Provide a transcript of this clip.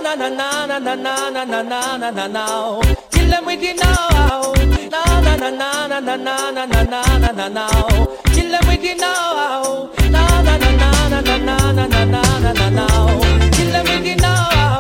now. Kill them with it now. Na na na na na na na na na na na now. Kill them with it now. Na na na na na na na na na na now. Kill them with it now.